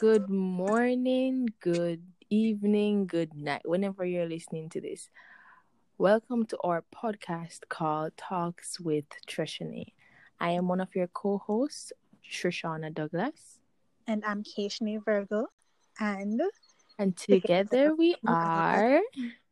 Good morning, good evening, good night, whenever you're listening to this. Welcome to our podcast called Talks with Trishani. I am one of your co-hosts, Trishana Douglas. And I'm Keshni Virgo. And And together together we we are are...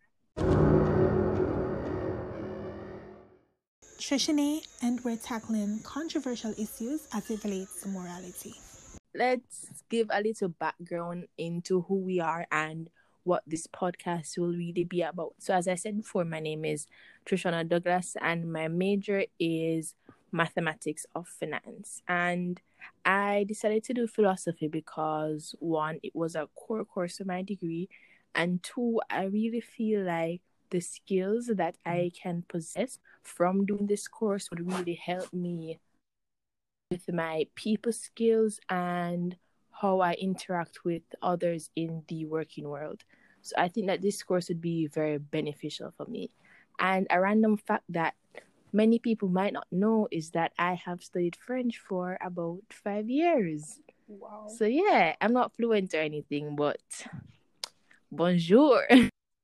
Trishani, and we're tackling controversial issues as it relates to morality. Let's give a little background into who we are and what this podcast will really be about. So as I said before, my name is Trishana Douglas and my major is mathematics of finance. And I decided to do philosophy because one, it was a core course of my degree, and two, I really feel like the skills that I can possess from doing this course would really help me with my people skills and how I interact with others in the working world. So I think that this course would be very beneficial for me. And a random fact that many people might not know is that I have studied French for about 5 years. Wow. So yeah, I'm not fluent or anything, but bonjour.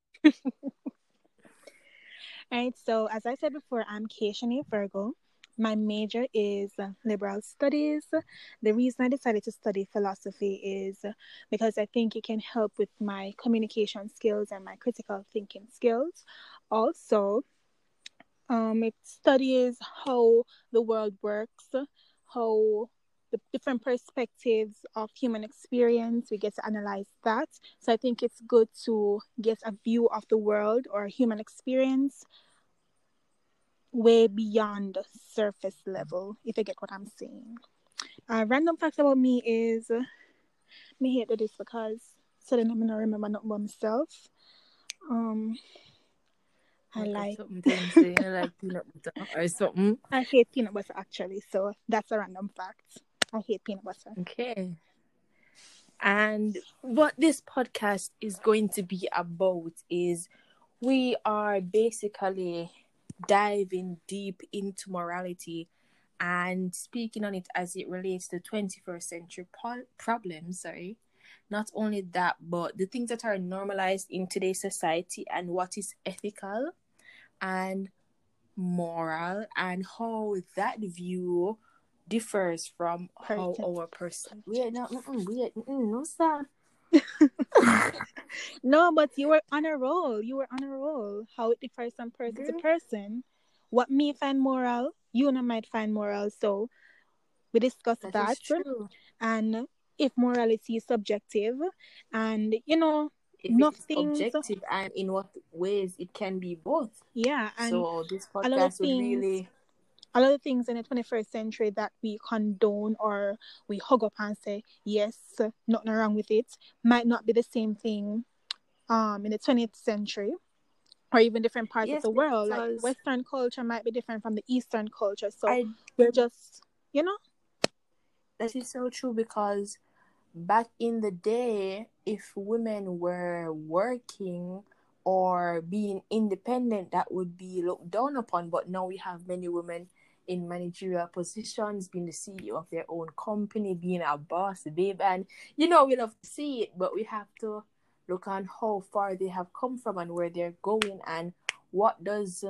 Alright, so as I said before, I'm Keshni Virgo. My major is liberal studies. The reason I decided to study philosophy is because I think it can help with my communication skills and my critical thinking skills. Also, it studies how the world works, how the different perspectives of human experience, we get to analyze that. So I think it's good to get a view of the world or human experience way beyond surface level, if you get what I'm saying. Random fact about me is me hate this because suddenly I'm not remember nothing about myself. I like something to say. I like peanut butter or something. I hate peanut butter actually, so that's a random fact. I hate peanut butter. Okay. And what this podcast is going to be about is we are basically diving deep into morality and speaking on it as it relates to 21st century problems. Not only that, but the things that are normalized in today's society and what is ethical and moral and how that view differs from how our person. No, sir. No, but you were on a roll. How it differs from person to person. What me find moral, you and I might find moral. So we discuss that. Is true. And if morality is subjective, and if it's objective and in what ways it can be both. Yeah, and so this podcast would really... a lot of things in the 21st century that we condone or we hug up and say, yes, nothing wrong with it, might not be the same thing in the 20th century or even different parts of the world. Like Western culture might be different from the Eastern culture. So we're just, That is so true because back in the day, if women were working or being independent, that would be looked down upon. But now we have many women in managerial positions, being the CEO of their own company, being a boss, babe. And, we love to see it, but we have to look on how far they have come from and where they're going and what does...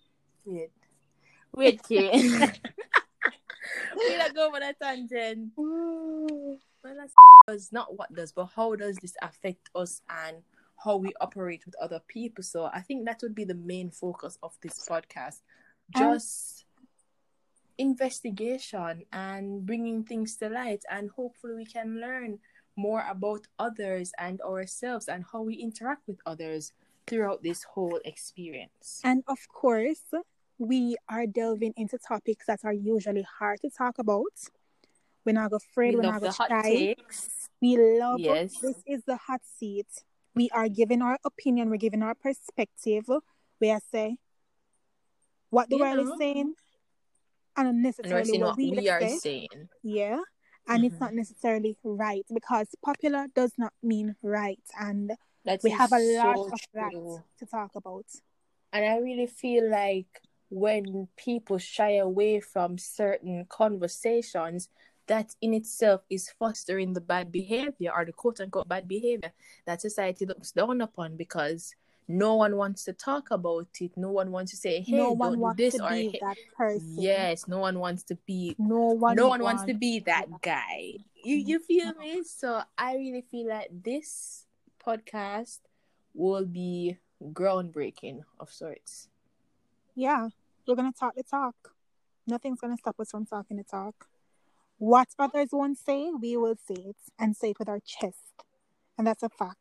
Wait, Kate. We don't go on a tangent. Well, that's not what does, but how does this affect us and how we operate with other people. So I think that would be the main focus of this podcast. Just investigation and bringing things to light, and hopefully we can learn more about others and ourselves and how we interact with others throughout this whole experience. And of course, we are delving into topics that are usually hard to talk about. We're not afraid, we're not hot shy. takes. We love it. This is the hot seat. We are giving our opinion, we're giving our perspective. We are saying what the world is saying, and necessarily what we are saying. Yeah. And it's not necessarily right, because popular does not mean right. And we have a lot of that to talk about. And I really feel like when people shy away from certain conversations, that in itself is fostering the bad behavior, or the quote-unquote bad behavior that society looks down upon, because no one wants to talk about it. No one wants to say, No hey, one don't do wants this, to or be hey. that person. Yes, no one wants to be No no one one wants to wants be to be that guy. You feel me? So I really feel like this podcast will be groundbreaking of sorts. Yeah, we're gonna talk the talk. Nothing's gonna stop us from talking the talk. What others won't say, we will say it, and say it with our chest. And that's a fact.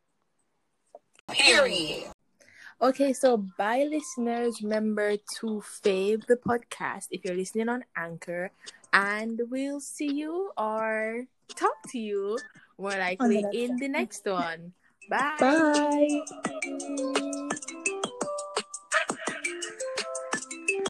Period. Okay, so bye, listeners. Remember to fave the podcast if you're listening on Anchor, and we'll see you or talk to you more likely in the next one. Bye. Bye.